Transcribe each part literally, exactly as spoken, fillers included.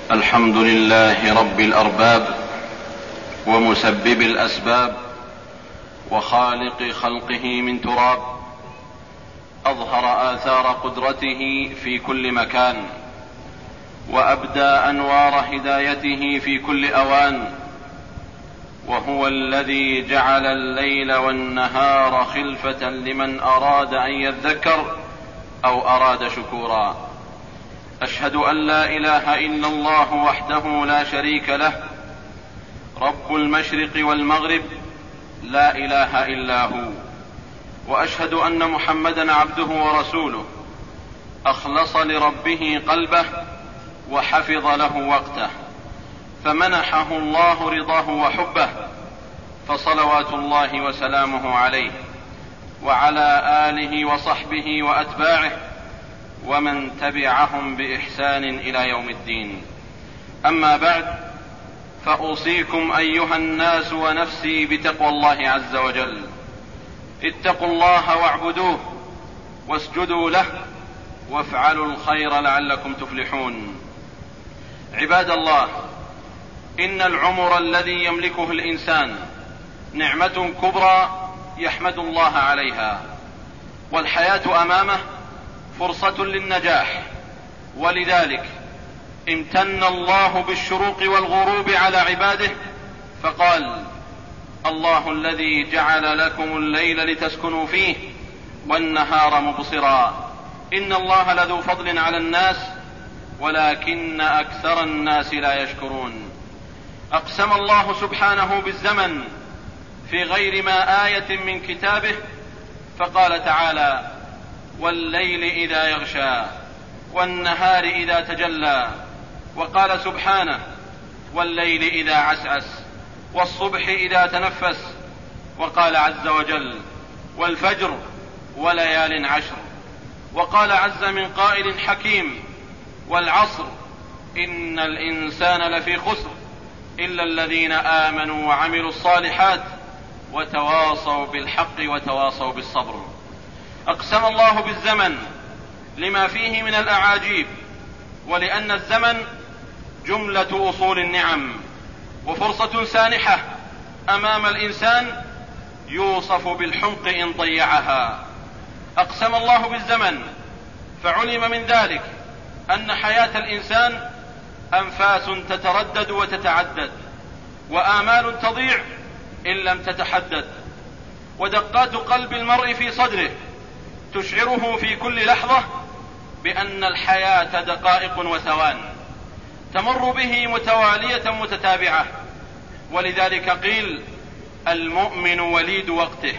الحمد لله رب الأرباب ومسبب الأسباب وخالق خلقه من تراب، أظهر آثار قدرته في كل مكان، وأبدى أنوار هدايته في كل أوان، وهو الذي جعل الليل والنهار خلفة لمن أراد أن يذكر أو أراد شكورا. أشهد أن لا إله إلا الله وحده لا شريك له، رب المشرق والمغرب، لا إله إلا هو. وأشهد أن محمدا عبده ورسوله، أخلص لربه قلبه وحفظ له وقته، فمنحه الله رضاه وحبه، فصلوات الله وسلامه عليه وعلى آله وصحبه وأتباعه ومن تبعهم بإحسان إلى يوم الدين. أما بعد، فأوصيكم أيها الناس ونفسي بتقوى الله عز وجل. اتقوا الله واعبدوه واسجدوا له وافعلوا الخير لعلكم تفلحون. عباد الله، إن العمر الذي يملكه الإنسان نعمة كبرى يحمد الله عليها، والحياة أمامه فرصة للنجاح، ولذلك امتن الله بالشروق والغروب على عباده فقال: الله الذي جعل لكم الليل لتسكنوا فيه والنهار مبصرا، إن الله لذو فضل على الناس ولكن أكثر الناس لا يشكرون. أقسم الله سبحانه بالزمن في غير ما آية من كتابه، فقال تعالى: والليل إذا يغشى والنهار إذا تجلى. وقال سبحانه: والليل إذا عسعس والصبح إذا تنفس. وقال عز وجل: والفجر وليال عشر. وقال عز من قائل حكيم: والعصر إن الإنسان لفي خسر إلا الذين آمنوا وعملوا الصالحات وتواصوا بالحق وتواصوا بالصبر. أقسم الله بالزمن لما فيه من الأعاجيب، ولأن الزمن جملة أصول النعم وفرصة سانحة أمام الإنسان يوصف بالحمق إن ضيعها. أقسم الله بالزمن فعلم من ذلك أن حياة الإنسان أنفاس تتردد وتتعدد، وآمال تضيع إن لم تتحدد، ودقات قلب المرء في صدره تشعره في كل لحظة بأن الحياة دقائق وثوان تمر به متوالية متتابعة. ولذلك قيل: المؤمن وليد وقته،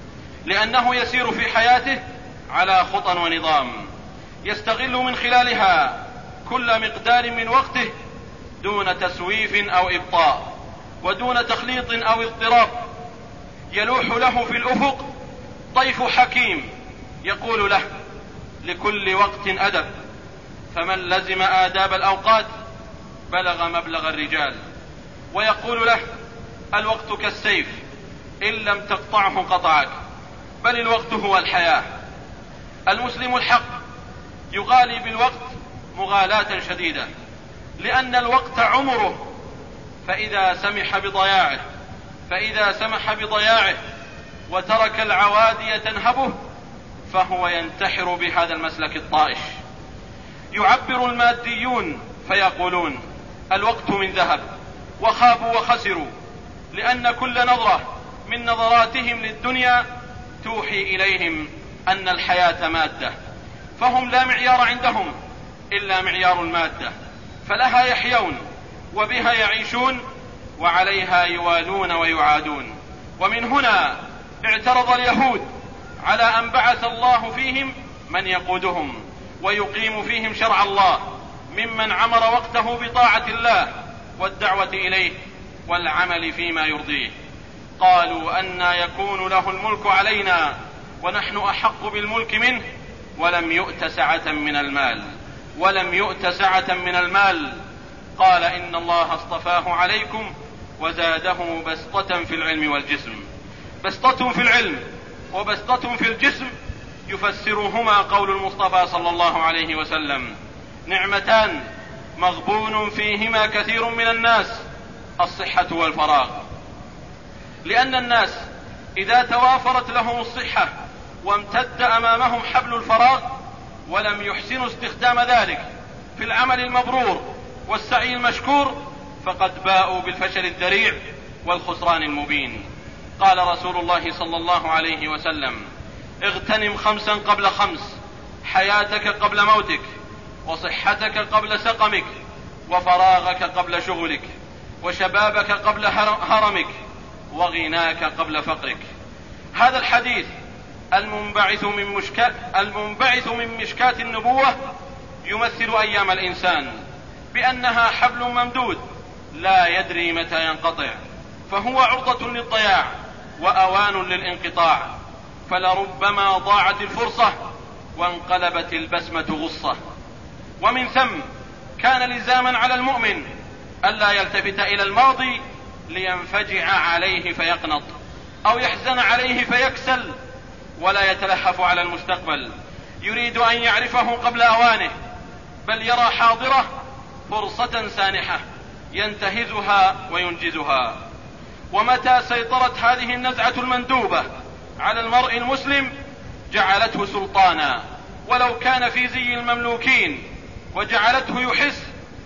لأنه يسير في حياته على خطى ونظام يستغل من خلالها كل مقدار من وقته دون تسويف أو إبطاء، ودون تخليط أو اضطراب. يلوح له في الأفق طيف حكيم يقول له: لكل وقت أدب، فمن لزم آداب الأوقات بلغ مبلغ الرجال. ويقول له: الوقت كالسيف، إن لم تقطعه قطعك، بل الوقت هو الحياة. المسلم الحق يغالي بالوقت مغالاة شديدة، لأن الوقت عمره، فإذا سمح بضياعه فإذا سمح بضياعه وترك العوادي تنهبه فهو ينتحر بهذا المسلك الطائش. يعبر الماديون فيقولون: الوقت من ذهب، وخابوا وخسروا، لأن كل نظرة من نظراتهم للدنيا توحي إليهم أن الحياة مادة، فهم لا معيار عندهم إلا معيار المادة، فلها يحيون وبها يعيشون وعليها يوالون ويعادون. ومن هنا اعترض اليهود على أن بعث الله فيهم من يقودهم ويقيم فيهم شرع الله، ممن عمر وقته بطاعة الله والدعوة إليه والعمل فيما يرضيه. قالوا: أنى يكون له الملك علينا ونحن أحق بالملك منه ولم يؤت سعة من المال ولم يؤت سعة من المال قال: إن الله اصطفاه عليكم وزاده بسطة في العلم والجسم. بسطة في العلم وبسطة في الجسم يفسرهما قول المصطفى صلى الله عليه وسلم: نعمتان مغبون فيهما كثير من الناس: الصحة والفراغ. لأن الناس إذا توافرت لهم الصحة وامتد أمامهم حبل الفراغ ولم يحسنوا استخدام ذلك في العمل المبرور والسعي المشكور، فقد باءوا بالفشل الذريع والخسران المبين. قال رسول الله صلى الله عليه وسلم: اغتنم خمسا قبل خمس: حياتك قبل موتك، وصحتك قبل سقمك، وفراغك قبل شغلك، وشبابك قبل هرمك، وغناك قبل فقرك. هذا الحديث المنبعث من مشكاة, المنبعث من مشكاة النبوة يمثل أيام الإنسان بأنها حبل ممدود لا يدري متى ينقطع، فهو عرضة للضياع وأوان للانقطاع، فلربما ضاعت الفرصة وانقلبت البسمة غصة. ومن ثم كان لزاما على المؤمن ألا يلتفت إلى الماضي لينفجع عليه فيقنط، أو يحزن عليه فيكسل، ولا يتلهف على المستقبل يريد أن يعرفه قبل أوانه، بل يرى حاضره فرصة سانحة ينتهزها وينجزها. ومتى سيطرت هذه النزعة المندوبة على المرء المسلم جعلته سلطانا ولو كان في زي المملوكين، وجعلته يحس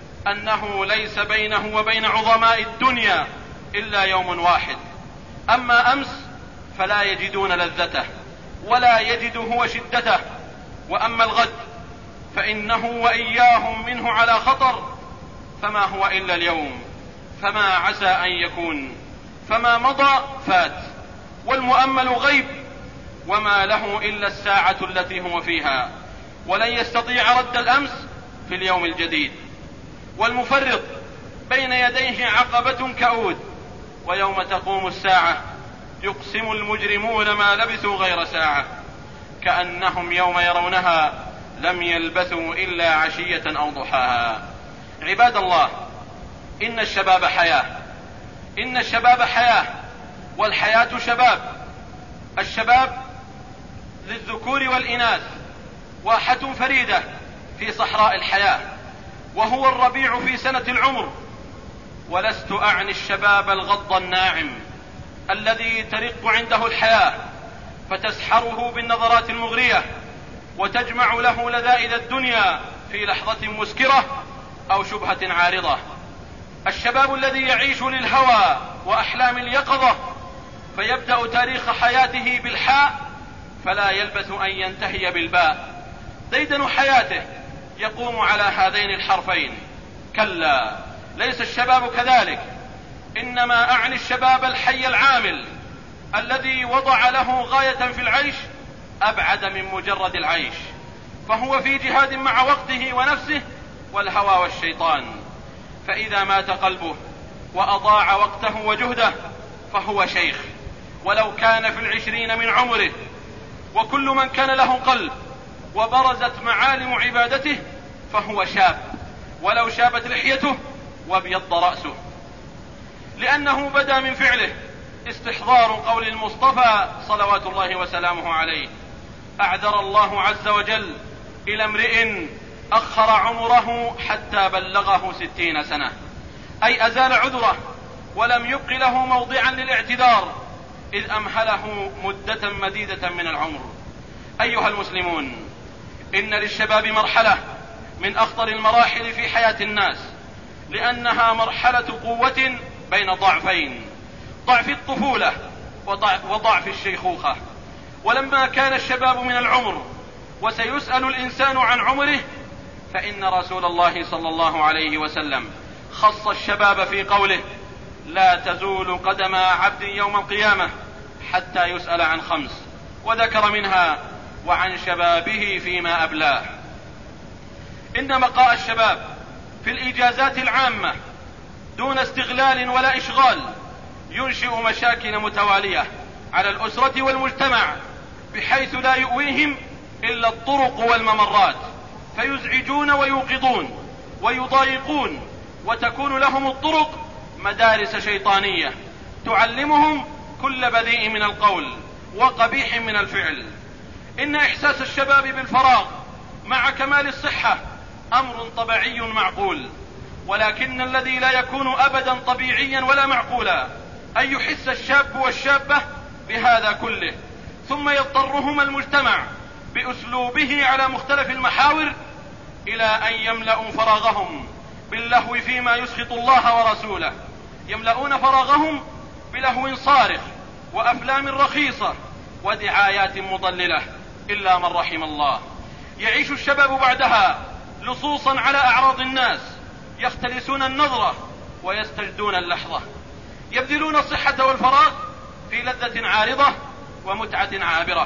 أنه ليس بينه وبين عظماء الدنيا إلا يوم واحد. أما أمس فلا يجدون لذته ولا يجد هو شدته، وأما الغد فإنه وإياهم منه على خطر. فما هو إلا اليوم، فما عسى أن يكون، فما مضى فات، والمؤمل غيب، وما له إلا الساعة التي هو فيها، ولن يستطيع رد الأمس في اليوم الجديد. والمفرط بين يديه عقبة كؤود، ويوم تقوم الساعة يقسم المجرمون ما لبثوا غير ساعة، كأنهم يوم يرونها لم يلبثوا إلا عشية أو ضحاها. عباد الله، إن الشباب حياة، إن الشباب حياة، والحياة شباب. الشباب للذكور والإناث واحة فريدة في صحراء الحياة، وهو الربيع في سنة العمر. ولست أعني الشباب الغض الناعم الذي ترق عنده الحياة فتسحره بالنظرات المغرية وتجمع له لذائذ الدنيا في لحظة مسكرة أو شبهة عارضة. الشباب الذي يعيش للهوى وأحلام اليقظة فيبدأ تاريخ حياته بالحاء فلا يلبث أن ينتهي بالباء. ديدن حياته يقوم على هذين الحرفين. كلا، ليس الشباب كذلك، إنما أعني الشباب الحي العامل الذي وضع له غاية في العيش أبعد من مجرد العيش، فهو في جهاد مع وقته ونفسه والهوى والشيطان. فإذا مات قلبه وأضاع وقته وجهده فهو شيخ ولو كان في العشرين من عمره. وكل من كان له قلب وبرزت معالم عبادته فهو شاب ولو شابت لحيته وابيض رأسه، لأنه بدا من فعله استحضار قول المصطفى صلوات الله وسلامه عليه: أعذر الله عز وجل إلى امرئ أخر عمره حتى بلغه ستين سنة، أي أزال عذره ولم يبق له موضعا للاعتذار إذ أمهله مدة مديدة من العمر. أيها المسلمون، إن للشباب مرحلة من أخطر المراحل في حياة الناس، لأنها مرحلة قوة بين ضعفين: ضعف الطفولة وضعف الشيخوخة. ولما كان الشباب من العمر وسيسأل الإنسان عن عمره، فإن رسول الله صلى الله عليه وسلم خص الشباب في قوله: لا تزول قدم عبد يوم القيامة حتى يسأل عن خمس، وذكر منها: وعن شبابه فيما أبلاه. إن بقاء الشباب في الإجازات العامة دون استغلال ولا إشغال ينشئ مشاكل متوالية على الأسرة والمجتمع، بحيث لا يؤويهم إلا الطرق والممرات، فيزعجون ويوقظون ويضايقون، وتكون لهم الطرق مدارس شيطانية تعلمهم كل بذيء من القول وقبيح من الفعل. إن إحساس الشباب بالفراغ مع كمال الصحة أمر طبيعي معقول، ولكن الذي لا يكون أبدا طبيعيا ولا معقولا أن يحس الشاب والشابة بهذا كله، ثم يضطرهما المجتمع بأسلوبه على مختلف المحاور إلى أن يملأوا فراغهم باللهو فيما يسخط الله ورسوله، يملؤون فراغهم بلهو صارخ وأفلام رخيصة ودعايات مضللة إلا من رحم الله. يعيش الشباب بعدها لصوصا على أعراض الناس، يختلسون النظرة ويستجدون اللحظة، يبذلون الصحة والفراغ في لذة عارضة ومتعة عابرة،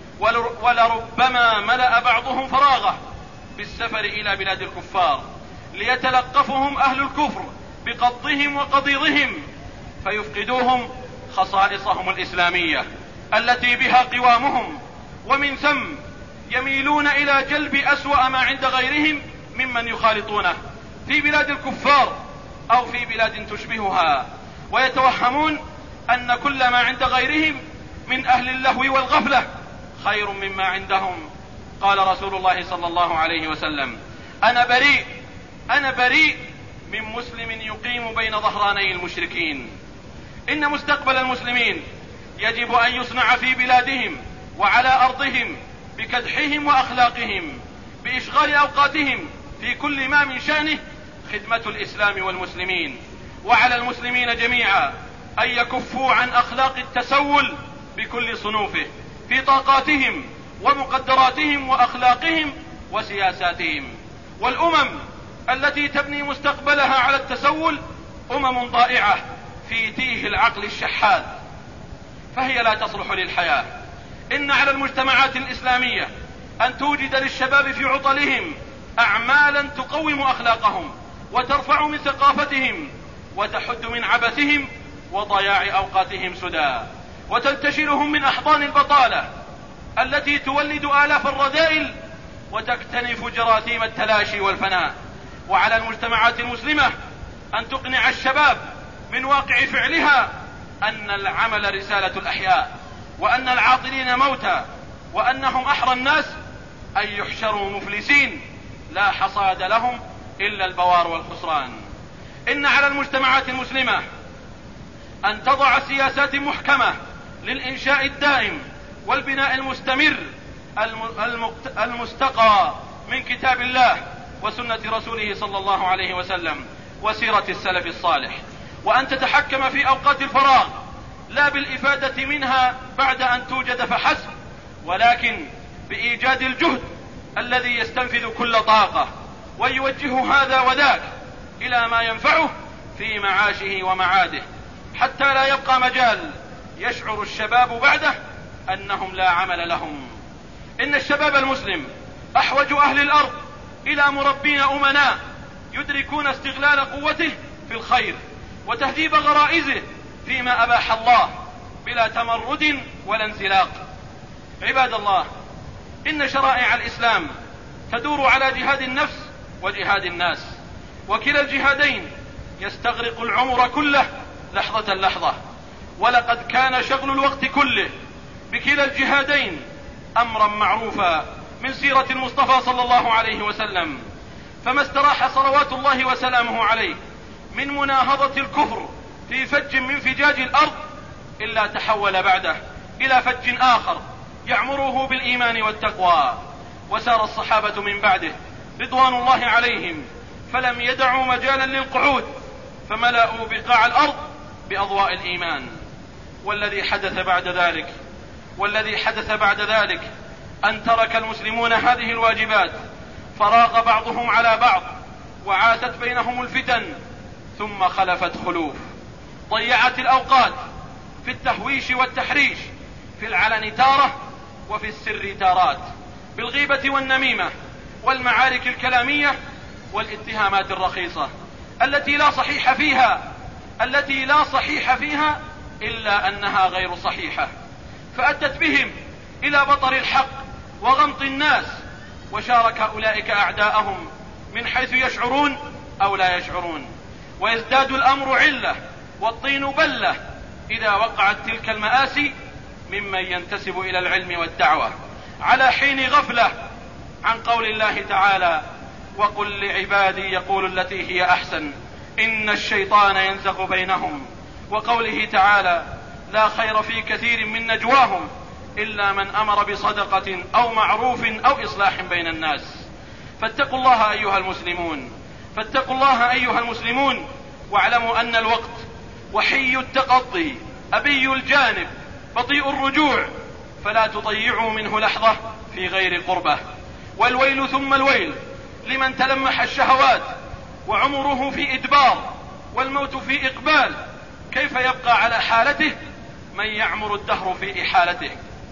ولربما ملأ بعضهم فراغه بالسفر إلى بلاد الكفار ليتلقفهم أهل الكفر بقضهم وقضيضهم، فيفقدوهم خصائصهم الإسلامية التي بها قوامهم، ومن ثم يميلون إلى جلب أسوأ ما عند غيرهم ممن يخالطونه في بلاد الكفار أو في بلاد تشبهها، ويتوهمون أن كل ما عند غيرهم من أهل اللهو والغفلة خير مما عندهم. قال رسول الله صلى الله عليه وسلم: أنا بريء أنا بريء من مسلم يقيم بين ظهراني المشركين. إن مستقبل المسلمين يجب أن يصنع في بلادهم وعلى أرضهم بكدحهم وأخلاقهم، بإشغال أوقاتهم في كل ما من شأنه خدمة الإسلام والمسلمين، وعلى المسلمين جميعا أن يكفوا عن أخلاق التسول بكل صنوفه في طاقاتهم ومقدراتهم وأخلاقهم وسياساتهم. والأمم التي تبني مستقبلها على التسول أمم ضائعة في تيه العقل الشحاذ، فهي لا تصلح للحياة. إن على المجتمعات الإسلامية أن توجد للشباب في عطلهم أعمالا تقوم أخلاقهم وترفع من ثقافتهم وتحد من عبثهم وضياع أوقاتهم سدى، وتنتشلهم من أحضان البطالة التي تولد آلاف الرذائل وتكتنف جراثيم التلاشي والفناء. وعلى المجتمعات المسلمة أن تقنع الشباب من واقع فعلها أن العمل رسالة الأحياء، وأن العاطلين موتى، وأنهم أحرى الناس أن يحشروا مفلسين لا حصاد لهم إلا البوار والخسران. إن على المجتمعات المسلمة أن تضع سياسات محكمة للإنشاء الدائم والبناء المستمر المستقى من كتاب الله وسنة رسوله صلى الله عليه وسلم وسيرة السلف الصالح، وأن تتحكم في أوقات الفراغ لا بالإفادة منها بعد أن توجد فحسب، ولكن بإيجاد الجهد الذي يستنفذ كل طاقة ويوجه هذا وذاك إلى ما ينفعه في معاشه ومعاده، حتى لا يبقى مجال يشعر الشباب بعده أنهم لا عمل لهم. إن الشباب المسلم أحوج أهل الأرض إلى مربين أمناء يدركون استغلال قوته في الخير وتهذيب غرائزه فيما أباح الله بلا تمرد ولا انزلاق. عباد الله، إن شرائع الإسلام تدور على جهاد النفس وجهاد الناس، وكلا الجهادين يستغرق العمر كله لحظة لحظة، ولقد كان شغل الوقت كله بكلا الجهادين أمرا معروفا من سيرة المصطفى صلى الله عليه وسلم، فما استراح صلوات الله وسلامه عليه من مناهضة الكفر في فج من فجاج الأرض إلا تحول بعده إلى فج آخر يعمره بالإيمان والتقوى. وسار الصحابة من بعده رضوان الله عليهم فلم يدعوا مجالا للقعود، فملأوا بقاع الأرض بأضواء الإيمان. والذي حدث بعد ذلك والذي حدث بعد ذلك أن ترك المسلمون هذه الواجبات، فراغ بعضهم على بعض، وعادت بينهم الفتن، ثم خلفت خلوف، ضيعت الأوقات في التهويش والتحريش، في العلن تارة وفي السر تارات، بالغيبة والنميمة والمعارك الكلامية والاتهامات الرخيصة التي لا صحيح فيها التي لا صحيح فيها إلا أنها غير صحيحة، فأدت بهم إلى بطر الحق وغمط الناس، وشارك أولئك أعداءهم من حيث يشعرون أو لا يشعرون، ويزداد الأمر علة والطين بلة إذا وقعت تلك المآسي ممن ينتسب إلى العلم والدعوة على حين غفلة عن قول الله تعالى: وقل لعبادي يقولوا التي هي أحسن إن الشيطان ينزغ بينهم. وقوله تعالى لا خير في كثير من نجواهم إلا من أمر بصدقة أو معروف أو إصلاح بين الناس. فاتقوا الله أيها المسلمون، فاتقوا الله أيها المسلمون، واعلموا أن الوقت وحي التقضي أبي الجانب بطيء الرجوع، فلا تضيعوا منه لحظة في غير قربه. والويل ثم الويل لمن تلمح الشهوات وعمره في إدبار والموت في إقبال، كيف يبقى على حالته من يعمر الدهر في إحالته؟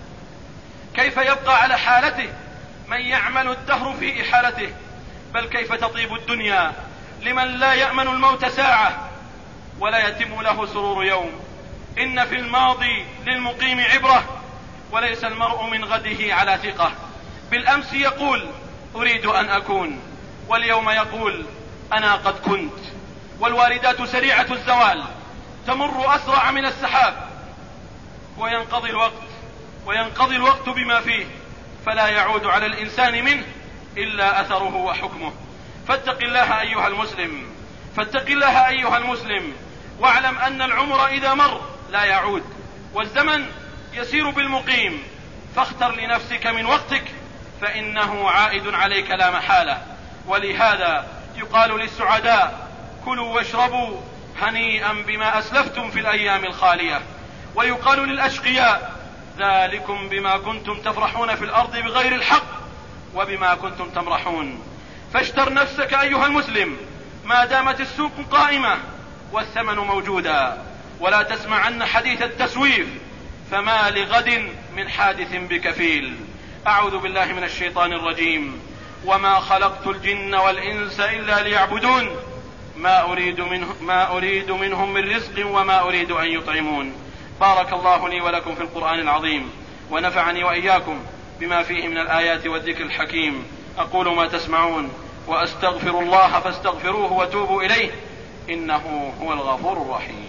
كيف يبقى على حالته من يعمل الدهر في إحالته؟ بل كيف تطيب الدنيا لمن لا يأمن الموت ساعة ولا يتم له سرور يوم؟ إن في الماضي للمقيم عبرة، وليس المرء من غده على ثقة. بالأمس يقول أريد أن أكون، واليوم يقول أنا قد كنت. والواردات سريعة الزوال تمر أسرع من السحاب، وينقضي الوقت وينقضي الوقت بما فيه، فلا يعود على الإنسان منه إلا أثره وحكمه. فاتق الله أيها المسلم، فاتق الله أيها المسلم، واعلم أن العمر إذا مر لا يعود، والزمن يسير بالمقيم، فاختر لنفسك من وقتك فإنه عائد عليك لا محالة. ولهذا يقال للسعداء كلوا واشربوا هنيئا بما أسلفتم في الأيام الخالية، ويقال للأشقياء ذلكم بما كنتم تفرحون في الأرض بغير الحق وبما كنتم تمرحون. فاشتر نفسك أيها المسلم ما دامت السوق قائمة والثمن موجودا، ولا تسمعن حديث التسويف فما لغد من حادث بكفيل. أعوذ بالله من الشيطان الرجيم. وما خلقت الجن والإنس إلا ليعبدون ما أريد, منه ما أريد منهم من رزق وما أريد أن يطعمون. بارك الله لي ولكم في القرآن العظيم، ونفعني وإياكم بما فيه من الآيات والذكر الحكيم. أقول ما تسمعون وأستغفر الله فاستغفروه وتوبوا إليه إنه هو الغفور الرحيم.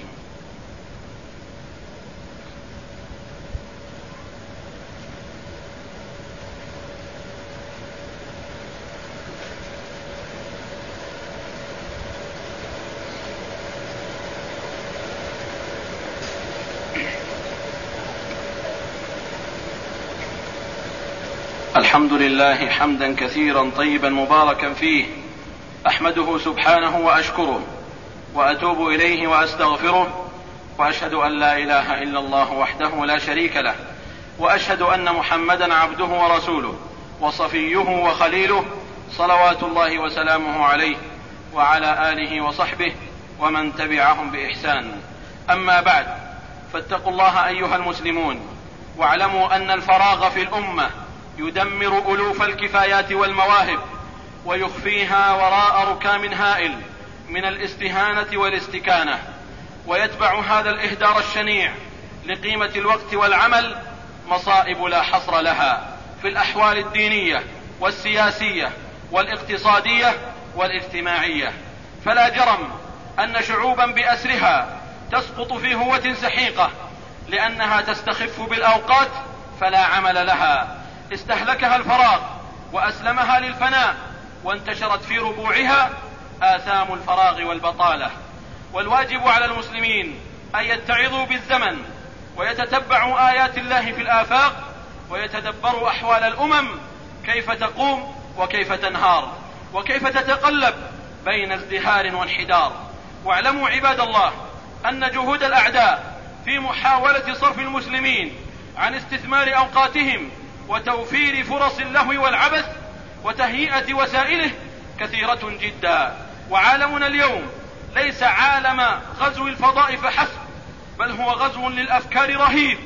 الحمد لله حمدا كثيرا طيبا مباركا فيه، أحمده سبحانه وأشكره وأتوب إليه وأستغفره، وأشهد أن لا إله إلا الله وحده لا شريك له، وأشهد أن محمدا عبده ورسوله وصفيه وخليله صلوات الله وسلامه عليه وعلى آله وصحبه ومن تبعهم بإحسان. أما بعد، فاتقوا الله أيها المسلمون، واعلموا أن الفراغ في الأمة يدمر ألوف الكفايات والمواهب، ويخفيها وراء ركام هائل من الاستهانة والاستكانة، ويتبع هذا الإهدار الشنيع لقيمة الوقت والعمل مصائب لا حصر لها في الأحوال الدينية والسياسية والاقتصادية والاجتماعية. فلا جرم أن شعوبا بأسرها تسقط في هوة سحيقة لأنها تستخف بالأوقات فلا عمل لها، استهلكها الفراغ وأسلمها للفناء، وانتشرت في ربوعها آثام الفراغ والبطالة. والواجب على المسلمين أن يتعظوا بالزمن ويتتبعوا آيات الله في الآفاق، ويتدبروا أحوال الأمم كيف تقوم وكيف تنهار وكيف تتقلب بين ازدهار وانحدار. واعلموا عباد الله أن جهود الأعداء في محاولة صرف المسلمين عن استثمار أوقاتهم وتوفير فرص اللهو والعبث وتهيئة وسائله كثيرة جدا. وعالمنا اليوم ليس عالم غزو الفضاء فحسب، بل هو غزو للأفكار رهيب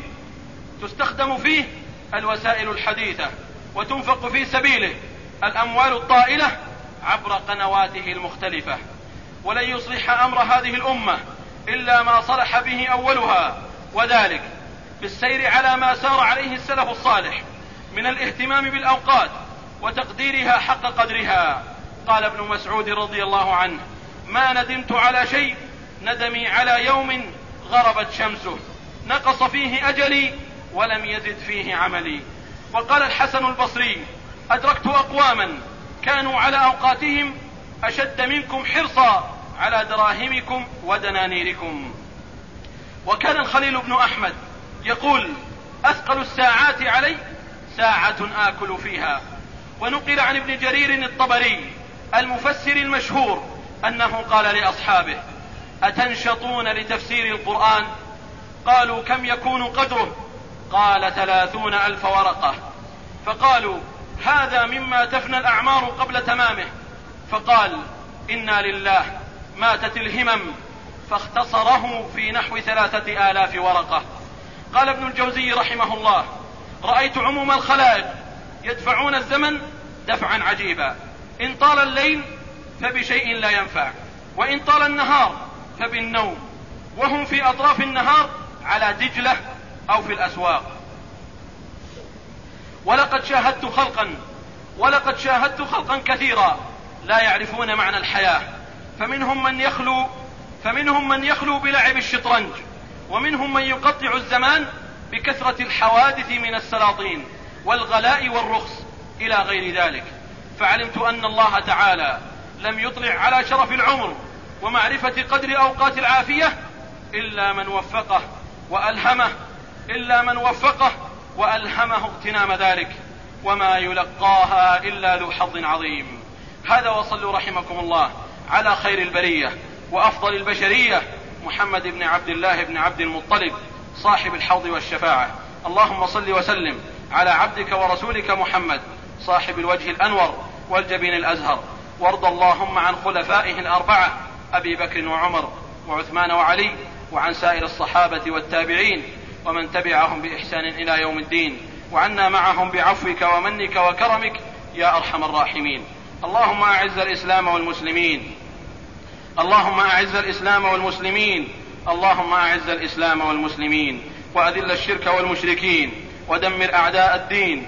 تستخدم فيه الوسائل الحديثة وتنفق في سبيله الأموال الطائلة عبر قنواته المختلفة. ولن يصلح أمر هذه الأمة إلا ما صلح به أولها، وذلك بالسير على ما سار عليه السلف الصالح من الاهتمام بالأوقات وتقديرها حق قدرها. قال ابن مسعود رضي الله عنه: ما ندمت على شيء ندمي على يوم غربت شمسه نقص فيه أجلي ولم يزد فيه عملي. وقال الحسن البصري: أدركت أقواما كانوا على أوقاتهم أشد منكم حرصا على دراهمكم ودنانيركم. وكان الخليل بن أحمد يقول: أثقل الساعات علي ساعة آكل فيها. ونقل عن ابن جرير الطبري المفسر المشهور أنه قال لأصحابه: أتنشطون لتفسير القرآن؟ قالوا: كم يكون قدره؟ قال: ثلاثون ألف ورقة. فقالوا: هذا مما تفنى الأعمار قبل تمامه. فقال: إنا لله، ماتت الهمم، فاختصره في نحو ثلاثة آلاف ورقة. قال ابن الجوزي رحمه الله: رأيت عموم الخلائق يدفعون الزمن دفعا عجيبا، إن طال الليل فبشيء لا ينفع، وإن طال النهار فبالنوم، وهم في أطراف النهار على دجلة أو في الأسواق. ولقد شاهدت خلقا ولقد شاهدت خلقا كثيرا لا يعرفون معنى الحياة، فمنهم من يخلو فمنهم من يخلو بلعب الشطرنج، ومنهم من يقطع الزمان بكثرة الحوادث من السلاطين والغلاء والرخص إلى غير ذلك. فعلمت أن الله تعالى لم يطلع على شرف العمر ومعرفة قدر أوقات العافية إلا من وفقه وألهمه إلا من وفقه وألهمه اغتنام ذلك، وما يلقاها إلا ذو حظ عظيم. هذا، وصلوا رحمكم الله على خير البرية وأفضل البشرية، محمد بن عبد الله بن عبد المطلب، صاحب الحوض والشفاعة. اللهم صل وسلم على عبدك ورسولك محمد، صاحب الوجه الأنور والجبين الأزهر. وارض اللهم عن خلفائه الأربعة، أبي بكر وعمر وعثمان وعلي، وعن سائر الصحابة والتابعين ومن تبعهم بإحسان إلى يوم الدين، وعنا معهم بعفوك ومنك وكرمك يا أرحم الراحمين. اللهم أعز الإسلام والمسلمين اللهم أعز الإسلام والمسلمين اللهم أعز الإسلام والمسلمين وأذل الشرك والمشركين، ودمر أعداء الدين،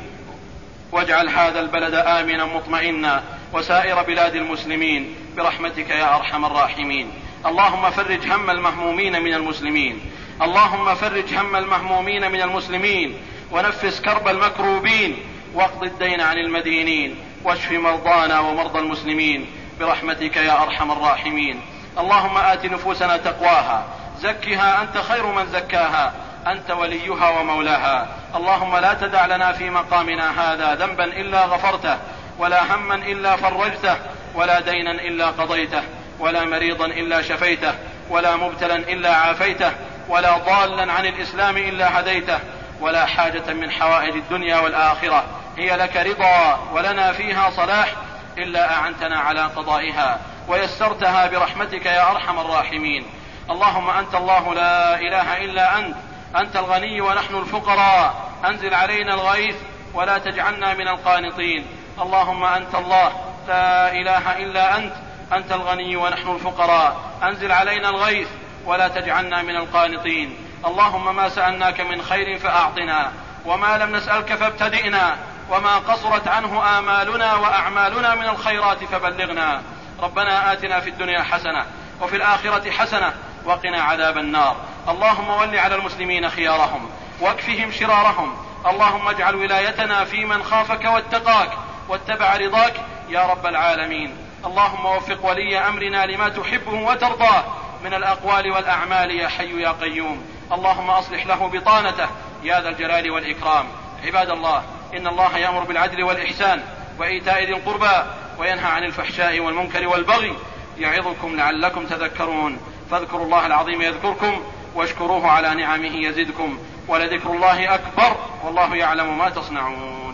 واجعل هذا البلد آمنا مطمئنا وسائر بلاد المسلمين برحمتك يا أرحم الراحمين. اللهم فرج هم المهمومين من المسلمين اللهم فرج هم المهمومين من المسلمين ونفس كرب المكروبين، واقض الدين عن المدينين، واشف مرضانا ومرضى المسلمين برحمتك يا أرحم الراحمين. اللهم آت نفوسنا تقواها، زكها أنت خير من زكاها، أنت وليها ومولاها. اللهم لا تدع لنا في مقامنا هذا ذنبا إلا غفرته، ولا هما إلا فرجته، ولا دينا إلا قضيته، ولا مريضا إلا شفيته، ولا مبتلا إلا عافيته، ولا ضالا عن الإسلام إلا هديته، ولا حاجة من حوائج الدنيا والآخرة هي لك رضا ولنا فيها صلاح إلا أعنتنا على قضائها ويسرتها برحمتك يا أرحم الراحمين. اللهم أنت الله لا إله إلا أنت، أنت الغني ونحن الفقراء، أنزل علينا الغيث ولا تجعلنا من القانطين. اللهم أنت الله لا إله إلا أنت، أنت الغني ونحن الفقراء، أنزل علينا الغيث ولا تجعلنا من القانطين. اللهم ما سألناك من خير فأعطنا، وما لم نسألك فابتدئنا، وما قصرت عنه آمالنا وأعمالنا من الخيرات فبلغنا. ربنا آتنا في الدنيا حسنة وفي الآخرة حسنة وقنا عذاب النار. اللهم ول على المسلمين خيارهم واكفهم شرارهم. اللهم اجعل ولايتنا في من خافك واتقاك واتبع رضاك يا رب العالمين. اللهم وفق ولي أمرنا لما تحبه وترضاه من الأقوال والأعمال يا حي يا قيوم. اللهم أصلح له بطانته يا ذا الجلال والإكرام. عباد الله، إن الله يأمر بالعدل والإحسان وإيتاء ذي القربى وينهى عن الفحشاء والمنكر والبغي، يعظكم لعلكم تذكرون. فاذكروا الله العظيم يذكركم، واشكروه على نعمه يزدكم، ولذكر الله أكبر، والله يعلم ما تصنعون.